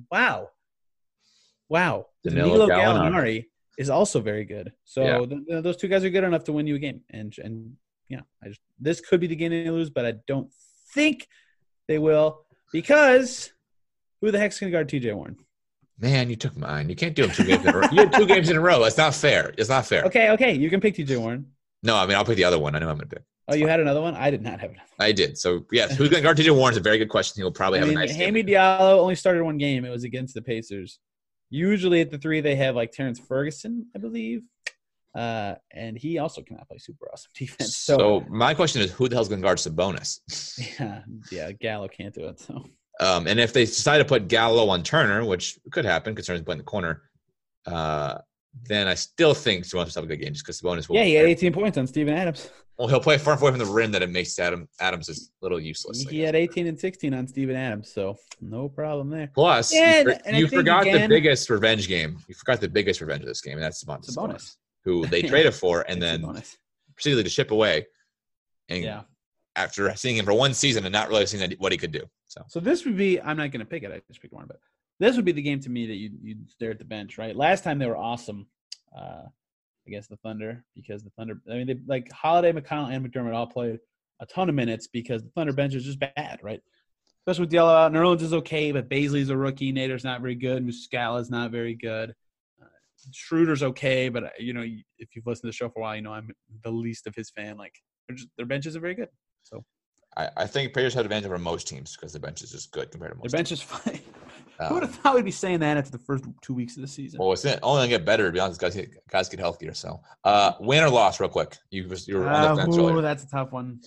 Wow, Danilo Gallinari is also very good. So those two guys are good enough to win you a game. And this could be the game they lose, but I don't think they will because who the heck's going to guard TJ Warren? Man, you took mine. You can't do them 2 games in a row. You had 2 games in a row. That's not fair. It's not fair. Okay. You can pick TJ Warren. No, I mean, I'll pick the other one. I know I'm going to pick. Oh, you had another one? I did not have another one. I did. So, yes, who's going to guard TJ Warren is a very good question. He'll probably have a nice game. Hammy Diallo only started one game. It was against the Pacers. Usually at the 3, they have like Terrence Ferguson, I believe. And he also cannot play super awesome defense. So my question is, who the hell's going to guard Sabonis? Yeah, Gallo can't do it. So, and if they decide to put Gallo on Turner, which could happen because Turner's playing the corner, then I still think Sabonis will have a good game just because Sabonis will. Yeah, he had 18 points on Steven Adams. Well, he'll play far away from the rim that it makes Adams is a little useless. He had 18 and 16 on Steven Adams, so no problem there. Plus, you forgot the biggest revenge game. You forgot the biggest revenge of this game, and that's Sabonis, who they traded for and then proceeded to ship away. And after seeing him for one season and not really seeing what he could do. So this would be – I'm not going to pick it. I just picked one. But this would be the game to me that you'd stare at the bench, right? Last time they were awesome against the Thunder because the Thunder – I mean, they like Holiday, McConnell, and McDermott all played a ton of minutes because the Thunder bench is just bad, right? Especially with Diallo out. Nerlens is okay, but Bazley's a rookie. Nader's not very good. Muscala's not very good. Schroeder's okay, but if you've listened to the show for a while, I'm the least of his fan. Like their benches are very good. So I think Pacers have advantage over most teams because the bench is just good compared to most. Their bench is fine. Who would have thought we'd be saying that after the first 2 weeks of the season? Well, it's only going to get better. To be honest, guys get healthier. So win or loss, real quick. You were on the fence earlier. That's a tough one.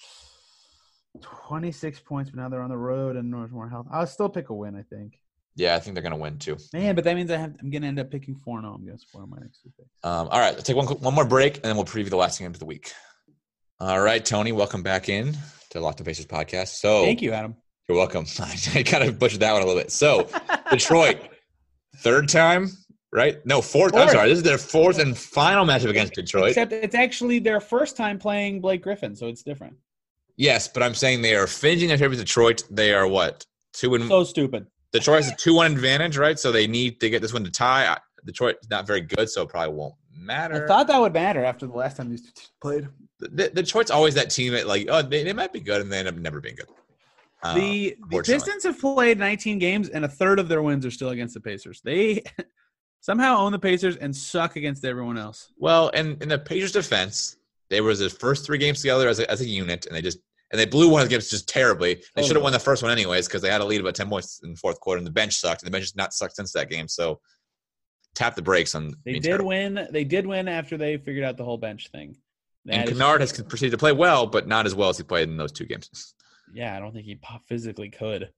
26 points, but now they're on the road and there's more health. I'll still pick a win, I think. Yeah, I think they're going to win too. Man, but that means I'm going to end up picking 4-0. I'm going to spoil my next 2 picks. All right, let's take one more break, and then we'll preview the last game of the week. All right, Tony, welcome back in to Locked On Pacers podcast. So thank you, Adam. You're welcome. I kind of butchered that one a little bit. So Detroit, third time, right? No, fourth. I'm sorry. This is their fourth and final matchup against Detroit. Except it's actually their first time playing Blake Griffin, so it's different. Yes, but I'm saying they are finishing their trip with Detroit. They are what? 2-1. So stupid. Detroit has a 2-1 advantage, right? So they need to get this one to tie. Detroit is not very good, so it probably won't matter. I thought that would matter after the last time these two teams played. Detroit's always that team that they might be good, and they end up never being good. The Pistons have played 19 games, and a third of their wins are still against the Pacers. They somehow own the Pacers and suck against everyone else. Well, and in the Pacers' defense, they were the first 3 games together as a unit, and they blew one against just terribly. They should have won the first one anyways because they had a lead about 10 points in the fourth quarter, and the bench sucked. And the bench has not sucked since that game. So tap the brakes on. They did win. They did win after they figured out the whole bench thing. And Kennard has proceeded to play well, but not as well as he played in those 2 games. Yeah, I don't think he physically could.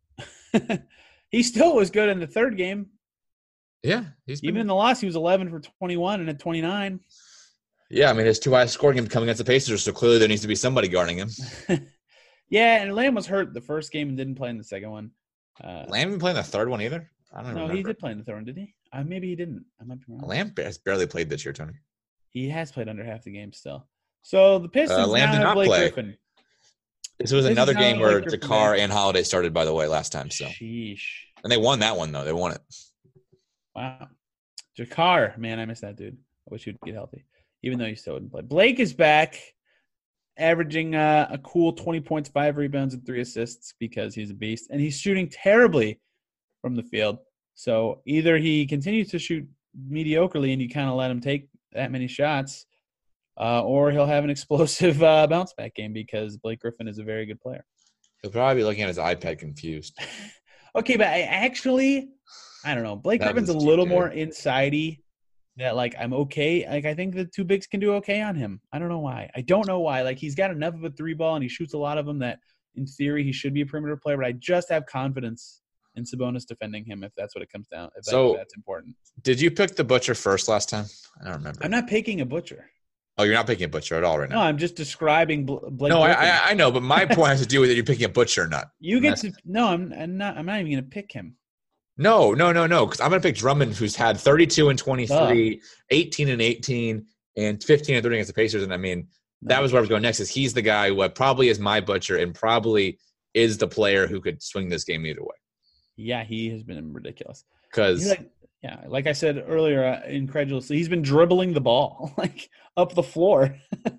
He still was good in the third game. Yeah. Even in the loss, he was 11 for 21 and at 29. Yeah, I mean, his 2 highest scoring games coming against the Pacers, so clearly there needs to be somebody guarding him. Yeah, and Lamb was hurt the first game and didn't play in the second one. Lamb didn't play in the third one either? I don't know. No, he did play in the third one, did he? Maybe he didn't. I might be wrong. Lamb has barely played this year, Tony. He has played under half the game still. So the Pistons Lamb did not Blake play. Griffin. This was another game where Jakar and Holiday started, by the way, last time. So, sheesh. And they won that one, though. They won it. Wow. Jakar, man, I miss that dude. I wish he'd get healthy, even though he still wouldn't play. Blake is back, averaging a cool 20 points, 5 rebounds, and 3 assists because he's a beast. And he's shooting terribly from the field. So either he continues to shoot mediocrely and you kind of let him take that many shots, or he'll have an explosive bounce-back game because Blake Griffin is a very good player. He'll probably be looking at his iPad confused. Okay, but I don't know. Blake Griffin's a little more inside-y that, I'm okay. I think the 2 bigs can do okay on him. I don't know why. He's got enough of a 3-ball, and he shoots a lot of them that, in theory, he should be a perimeter player, but I just have confidence in Sabonis defending him if that's what it comes down. If that's important. Did you pick the Butcher first last time? I don't remember. I'm not picking a Butcher. Oh, you're not picking a Butcher at all right now? No, I'm just describing Blake. No, I know, but my point has to do with you're picking a Butcher or not. You get to – no, I'm not even going to pick him. No, because I'm going to pick Drummond, who's had 32 and 23, 18 and 18, and 15 and 30 against the Pacers. And, that was where I was going next, is he's the guy who probably is my Butcher and probably is the player who could swing this game either way. Yeah, he has been ridiculous. Because like I said earlier, incredulously, he's been dribbling the ball up the floor.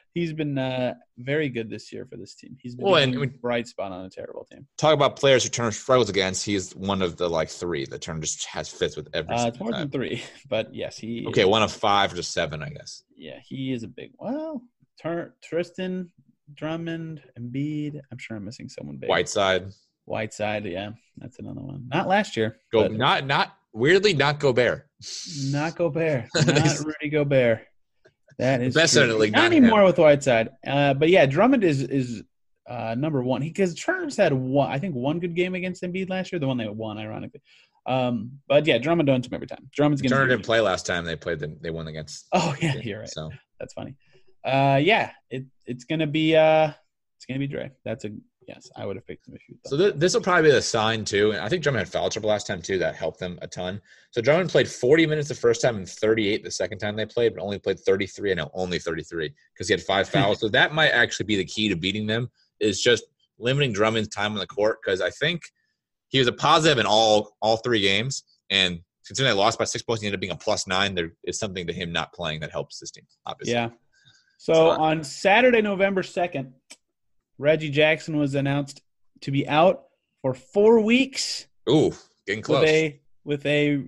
He's been very good this year for this team. He's been a bright spot on a terrible team. Talk about players who Turner struggles against. He's one of the three that Turner just has fits with every single It's more time. than 3, but yes, he. Okay, one of 5 or just 7, I guess. Yeah, he is a big. Well, Tristan, Drummond, Embiid. I'm sure I'm missing someone big. Whiteside, yeah, that's another one. Not last year. Not Gobert. Not Gobert. Not Rudy Gobert. That is best in the league. Not anymore with Whiteside. But yeah, Drummond is number 1. Because Turner's had one good game against Embiid last year, the one they won, ironically. But yeah, Drummond owns him every time. Drummond's going to. Turner didn't play last time they played them. They won against. Oh yeah, you're right. So that's funny. Yeah, it's gonna be Dre. That's a yes. I would have picked him if you thought. So this will probably be the sign too. And I think Drummond had foul trouble last time too. That helped them a ton. So Drummond played 40 minutes the first time and 38 the second time they played, but only played 33. I know only 33 because he had 5 fouls. So that might actually be the key to beating them is just limiting Drummond's time on the court because I think he was a positive in all 3 games. And considering they lost by 6 points, he ended up being a +9. There is something to him not playing that helps this team, obviously. Yeah. So on Saturday, November 2nd, Reggie Jackson was announced to be out for 4 weeks. Ooh, getting close. With a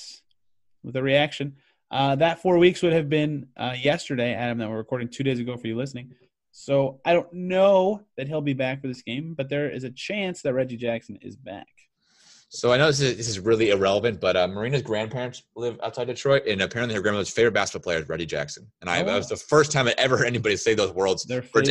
reaction. That 4 weeks would have been yesterday, Adam, that we're recording 2 days ago for you listening. So I don't know that he'll be back for this game, but there is a chance that Reggie Jackson is back. So I know this is really irrelevant, but Marina's grandparents live outside Detroit, and apparently her grandmother's favorite basketball player is Reggie Jackson. And that was the first time I ever heard anybody say those words.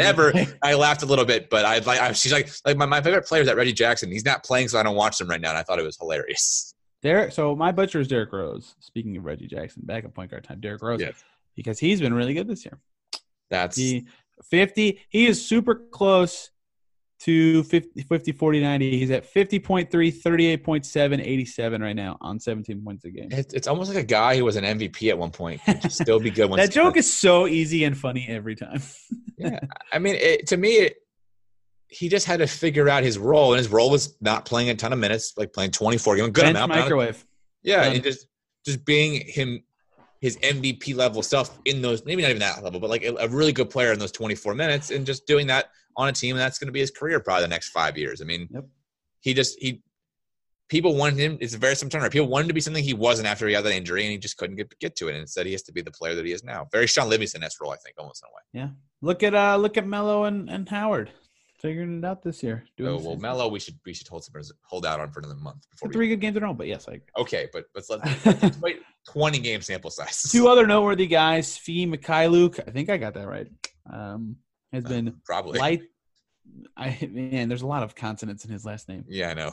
I laughed a little bit, but she's like my favorite player is that Reggie Jackson. He's not playing, so I don't watch him right now. And I thought it was hilarious. So my butcher is Derrick Rose. Speaking of Reggie Jackson, back at point guard time, Derrick Rose, because he's been really good this year. That's 50. He is super close to 50, 40, 90. He's at 50.3, 38.7, 87 right now on 17 points a game. It's almost like a guy who was an MVP at one point could still be good. That joke is so easy and funny every time. Yeah. I mean, he just had to figure out his role, and his role was not playing a ton of minutes, like playing 24 games. Good amount. Microwave. Yeah, and just being his MVP level stuff in those, maybe not even that level, but like a really good player in those 24 minutes and just doing that on a team. And that's going to be his career probably the next 5 years. I mean, people wanted him. It's a very similar turnaround. People wanted him to be something he wasn't after he had that injury and he just couldn't get to it. And instead he has to be the player that he is now. Very Sean Livingston-esque role, I think, almost in a way. Yeah. Look at Melo and Howard figuring it out this year. Melo, we should hold out on for another month before 3 good games in a row, but yes, I agree. Okay, but let's wait 20 game sample size. 2 other noteworthy guys, Fee Mikhailuk, I think I got that right. Has been probably light. There's a lot of consonants in his last name. Yeah, I know.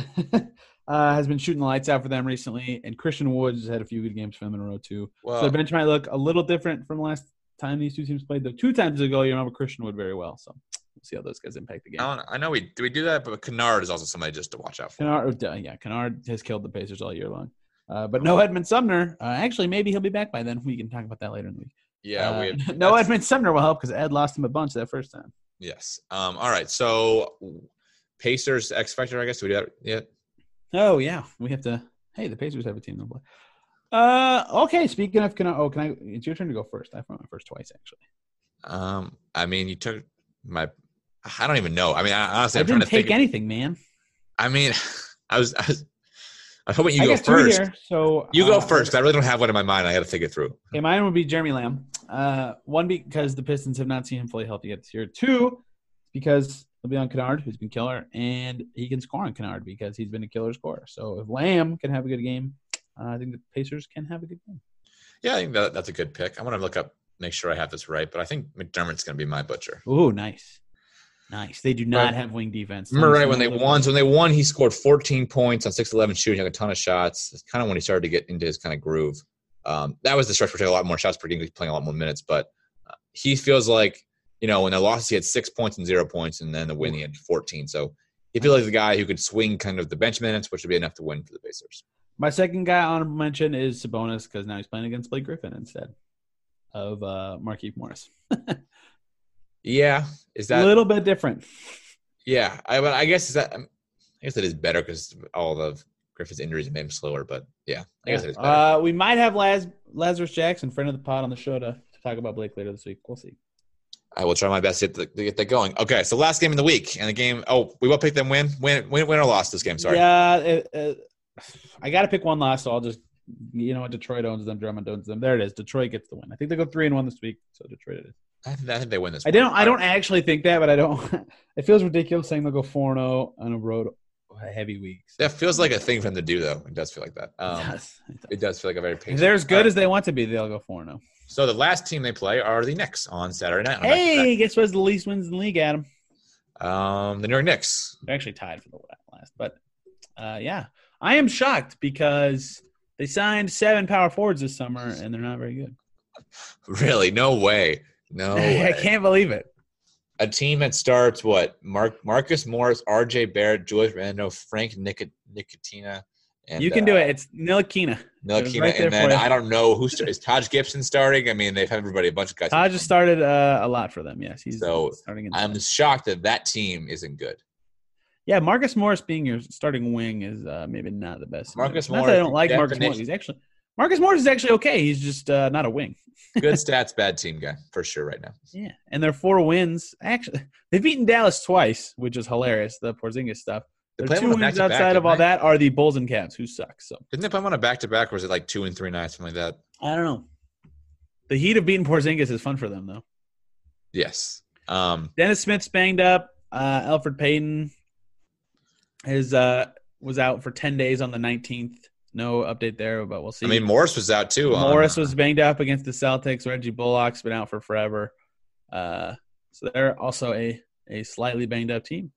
Has been shooting the lights out for them recently, and Christian Woods has had a few good games for them in a row too. Well, so the bench might look a little different from last time these 2 teams played. Though 2 times ago, you remember Christian Wood very well, so we'll see how those guys impact the game. I know we do that, but Kennard is also somebody just to watch out for. Kennard has killed the Pacers all year long. But no Edmund Sumner. Actually, maybe he'll be back by then. We can talk about that later in the week. Yeah, Edmund Sumner will help because Ed lost him a bunch that first time. Yes. All right. So Pacers X Factor, I guess. Do we do that yet? Oh yeah, we have to. Hey, the Pacers have a team to play. Okay. Speaking of, it's your turn to go first. I found my first twice actually. I mean, you took my. I don't even know. I mean, honestly, I'm trying to take anything, man. I mean, I was hoping you go first. Here, so you go first because I really don't have one in my mind. I got to think it through. Okay, mine would be Jeremy Lamb. 1, because the Pistons have not seen him fully healthy yet this year. 2, because he'll be on Kennard, who's been killer, and he can score on Kennard because he's been a killer scorer. So if Lamb can have a good game, I think the Pacers can have a good game. Yeah, I think that's a good pick. I want to make sure I have this right, but I think McDermott's going to be my butcher. Ooh, nice. They do not have wing defense. Remember right when they won? So when they won, he scored 14 points on 6-11 shooting, had a ton of shots. It's kind of when he started to get into his kind of groove. That was the stretch where he took a lot more shots per game. He's playing a lot more minutes, but he feels like, when they lost, he had 6 points and 0 points, and then the win, he had 14. So he feels like the guy who could swing kind of the bench minutes, which would be enough to win for the Pacers. My second guy honorable mention is Sabonis because now he's playing against Blake Griffin instead of Markieff Morris. Yeah, is that a little bit different? Yeah, I guess it is better because all of Griffin's injuries made him slower. But yeah, I guess it is better. We might have Lazarus Jackson, friend of the pod, on the show to talk about Blake later this week. We'll see. I will try my best to get that going. Okay, so last game of the week, and the game. Oh, we will pick them win or loss this game. Sorry. Yeah, I got to pick one loss, so I'll just what, Detroit owns them, Drummond owns them. There it is. Detroit gets the win. I think they go 3-1 this week, so Detroit it is. I think they win this. I don't actually think that, but I don't. It feels ridiculous saying they'll go 4-0 on a road heavy week. So. That feels like a thing for them to do, though. It does feel like that. It does feel like a very patient. If they're as good as they want to be, they'll go 4-0. So the last team they play are the Knicks on Saturday night. Hey, guess what's the least wins in the league, Adam? The New York Knicks. They're actually tied for the last. But, yeah. I am shocked because they signed 7 power forwards this summer, and they're not very good. Really? No way. No way. I can't believe it. A team that starts, what? Marcus Morris, R.J. Barrett, Julius Randle, Frank Ntilikina. And, you can do it. It's Ntilikina. Ntilikina, right and then I don't know is Taj Gibson starting. I mean, they've had everybody, a bunch of guys. Taj has started a lot for them. Yes, he's starting. I'm shocked that team isn't good. Yeah, Marcus Morris being your starting wing is maybe not the best. Marcus Not Morris. that I don't like Marcus Morris. Marcus Morris is actually okay. He's just not a wing. Good stats, bad team guy for sure right now. Yeah, and their 4 wins. Actually, they've beaten Dallas twice, which is hilarious. The Porzingis stuff. Their 2 wins outside of all that are the Bulls and Cavs, who suck. So didn't they play them on a back-to-back, or was it like 2 and 3 nights, something like that? I don't know. The heat of beating Porzingis is fun for them, though. Yes. Dennis Smith's banged up. Elfrid Payton was out for 10 days on the 19th. No update there, but we'll see. I mean, Morris was out too. Morris was banged up against the Celtics. Reggie Bullock's been out for forever. So they're also a slightly banged up team.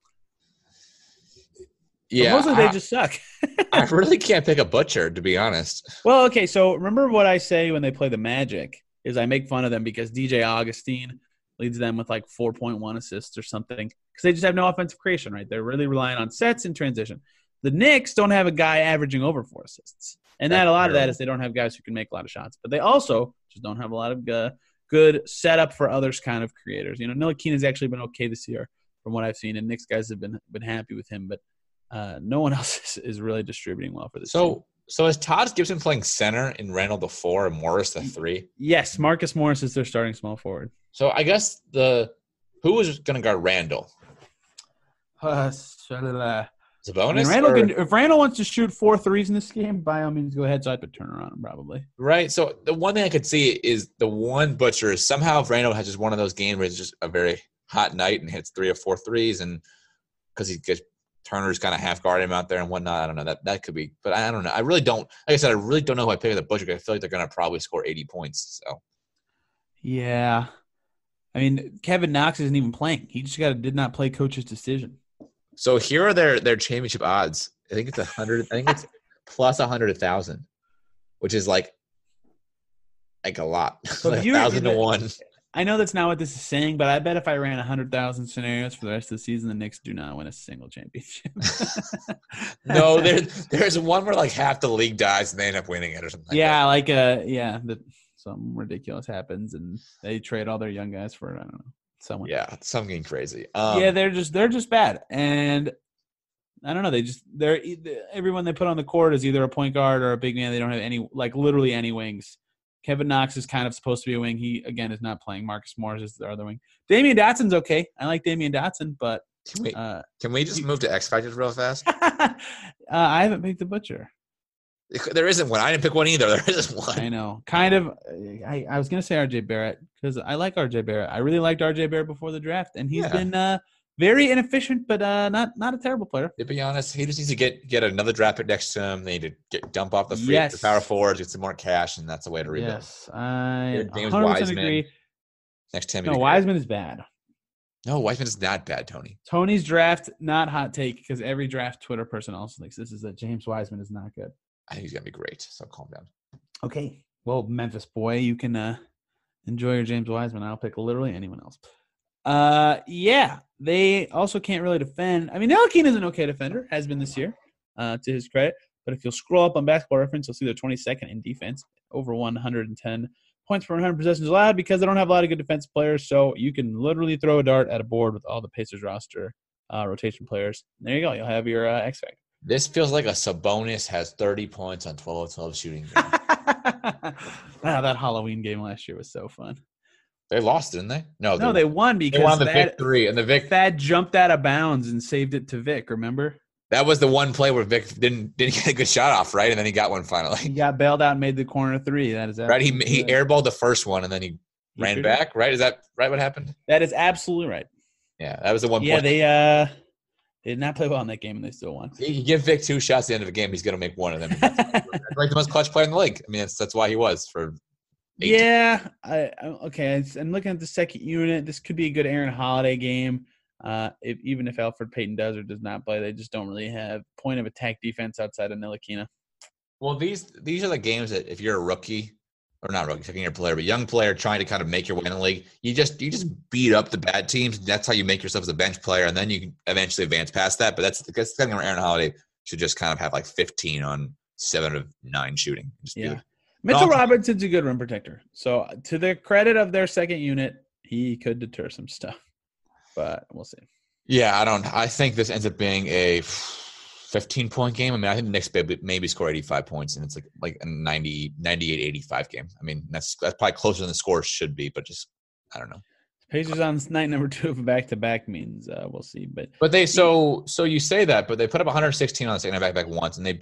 Yeah, mostly they just suck. I really can't pick a butcher, to be honest. Well, okay, so remember what I say when they play the Magic is I make fun of them because DJ Augustine leads them with like 4.1 assists or something because they just have no offensive creation, right? They're really relying on sets and transition. The Knicks don't have a guy averaging over 4 assists. And a lot of that is they don't have guys who can make a lot of shots. But they also just don't have a lot of good setup for others kind of creators. Ntilikina has actually been okay this year from what I've seen, and Knicks guys have been happy with him. But no one else is really distributing well for this team. So is Taj Gibson playing center and Randle the 4 and Morris the 3? Yes, Marcus Morris is their starting small forward. So I guess who was going to guard Randle? Sabonis? I mean, if Randle wants to shoot 4 threes in this game, by all means, go ahead. So I'd put Turner on him probably. Right. So the one thing I could see is the one butcher is somehow if Randle has just one of those games where it's just a very hot night and hits 3 or 4 threes, and because he gets Turner's kind of half guarding him out there and whatnot. I don't know. That could be, but I don't know. I really don't. Like I said, I really don't know who I pick as a butcher because I feel like they're going to probably score 80 points. So. Yeah. I mean, Kevin Knox isn't even playing. He just did not play coach's decision. So here are their championship odds. I think it's 100. I think it's plus 100,000, which is like a lot. So like 1,000 to 1. I know that's not what this is saying, but I bet if I ran 100,000 scenarios for the rest of the season, the Knicks do not win a single championship. No, there's one where like half the league dies and they end up winning it or something. Yeah, something ridiculous happens and they trade all their young guys for I don't know someone. Yeah, something crazy. They're just bad, and I don't know. Everyone they put on the court is either a point guard or a big man. They don't have any literally any wings. Kevin Knox is kind of supposed to be a wing. He, again, is not playing. Marcus Morris is the other wing. Damian Dotson's okay. I like Damian Dotson, but can we just move to X Factors real fast? I haven't picked the butcher. There isn't one. I didn't pick one either. There isn't one. I know. Kind of. I was going to say R.J. Barrett because I like R.J. Barrett. I really liked R.J. Barrett before the draft, and he's been very inefficient, but not a terrible player. To be honest, he just needs to get another draft pick next to him. They need to dump off the power forwards, get some more cash, and that's the way to rebuild. Yes, I 100% agree. Next to him. No, Wiseman is bad. No, Wiseman is not bad, Tony. Tony's draft, not hot take, because every draft Twitter person also thinks this is that James Wiseman is not good. I think he's going to be great, so calm down. Okay. Well, Memphis boy, you can enjoy your James Wiseman. I'll pick literally anyone else. Yeah, they also can't really defend. I mean, Ntilikina is an okay defender, has been this year, to his credit. But if you'll scroll up on Basketball Reference, you'll see they're 22nd in defense, over 110 points per 100 possessions allowed because they don't have a lot of good defensive players. So you can literally throw a dart at a board with all the Pacers roster rotation players. There you go. You'll have your X Factor. This feels like a Sabonis has 30 points on 12 of 12 shooting game. Wow, that Halloween game last year was so fun. They lost, didn't they? No, they won because they won the Vic 3, and the Vic Thad jumped out of bounds and saved it to Vic. Remember? That was the one play where Vic didn't get a good shot off, right? And then he got one finally. He got bailed out and made the corner 3. That is right. He airballed the first one and then he ran back. Right? Is that right? What happened? That is absolutely right. Yeah, that was the one. Yeah, point. They did not play well in that game, and they still won. You give Vic 2 shots at the end of a game, he's going to make one of them. That's like the most clutch player in the league. I mean, that's why he was for. Yeah. Okay. I'm looking at the second unit. This could be a good Aaron Holiday game. Even if Alfred Payton does or does not play, they just don't really have point of attack defense outside of Ntilikina. Well, these are the games that if you're a rookie or not rookie, second year player, but young player trying to kind of make your way in the league, you just beat up the bad teams. That's how you make yourself as a bench player, and then you can eventually advance past that. But that's kind of where Aaron Holiday should just kind of have like 15 on 7 of 9 shooting. Yeah. Mitchell Robinson's a good rim protector. So to the credit of their second unit, he could deter some stuff. But we'll see. Yeah, I think this ends up being a 15-point game. I mean, I think the Knicks maybe score 85 points, and it's like a 98-85 game. I mean, that's probably closer than the score should be, but just I don't know. Pacers on night number 2 of a back-to-back means we'll see. But they so you say that, but they put up 116 on the second back-to-back once, and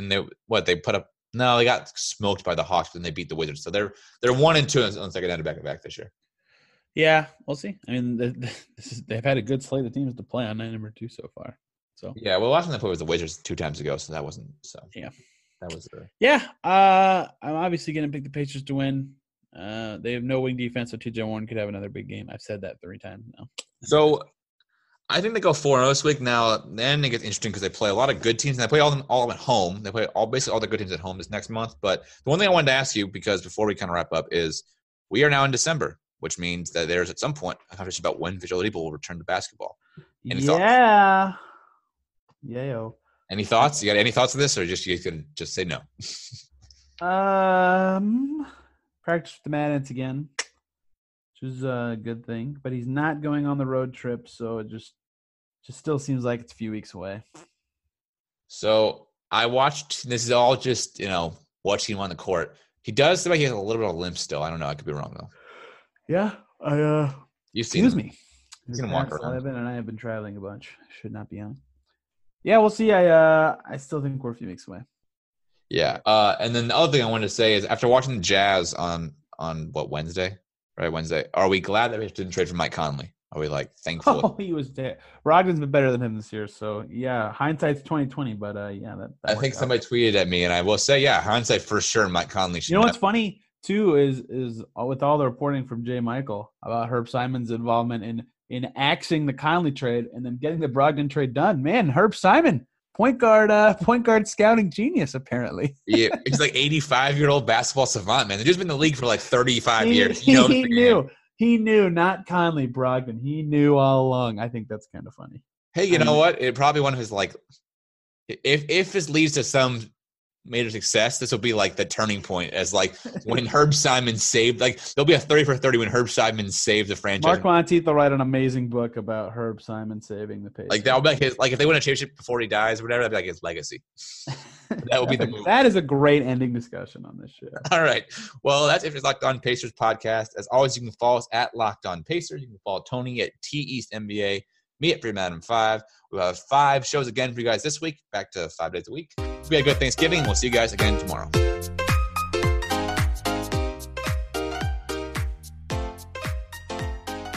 they got smoked by the Hawks, but then they beat the Wizards. So they're 1-2 on the second back-to-back this year. Yeah, we'll see. I mean, they've had a good slate of teams to play on night number 2 so far. So yeah, well, last time they played was the Wizards 2 times ago, so that wasn't so. Yeah, that was. I'm obviously going to pick the Pacers to win. They have no wing defense, so TJ Warren could have another big game. I've said that 3 times now. So I think they go 4-0 this week. Now, then it gets interesting because they play a lot of good teams, and they play all of them at home. They play basically all the good teams at home this next month. But the one thing I wanted to ask you, because before we kind of wrap up, is we are now in December, which means that there's at some point a conversation about when Victor Oladipo will return to basketball. Any thoughts? Yeah. Any thoughts? You got any thoughts on this, or you can just say no? Practice with the Madness again, which is a good thing. But he's not going on the road trip, so it just still seems like it's a few weeks away. So I watched. This is all just watching him on the court. He does seem like he has a little bit of a limp still. I don't know. I could be wrong though. Yeah, You've seen excuse me. He's gonna walk around. And I have been traveling a bunch. Should not be on. Yeah, we'll see. I still think we're a few weeks away. Yeah. And then the other thing I wanted to say is after watching the Jazz on Wednesday, right? Wednesday, are we glad that we didn't trade for Mike Conley? Are we thankful? Oh, he was dead. Brogdon's been better than him this year, so yeah, hindsight's 2020. But that I think somebody tweeted at me, and I will say, yeah, hindsight for sure. Mike Conley. You know what's funny too is with all the reporting from Jay Michael about Herb Simon's involvement in axing the Conley trade and then getting the Brogdon trade done. Man, Herb Simon, point guard scouting genius, apparently. Yeah, he's like 85-year-old basketball savant, man. He's just been in the league for 35 years. He knew, not Conley, Brogdon. He knew all along. I think that's kind of funny. Hey, you know what? It probably one of his if this leads to some major success, this will be the turning point as when Herb Simon saved there'll be a 30 for 30 when Herb Simon saved the franchise. Mark Monteith will write an amazing book about Herb Simon saving the Pacers. That'll be his if they win a championship before he dies or whatever, that'd be his legacy. That would be the move. That is a great ending discussion on this show. All right. Well, that's it for Locked On Pacers podcast. As always, you can follow us at Locked On Pacers. You can follow Tony at TEastNBA, me at Freeman Adam 5. We'll have 5 shows again for you guys this week, back to 5 days a week. We had a good Thanksgiving. We'll see you guys again tomorrow.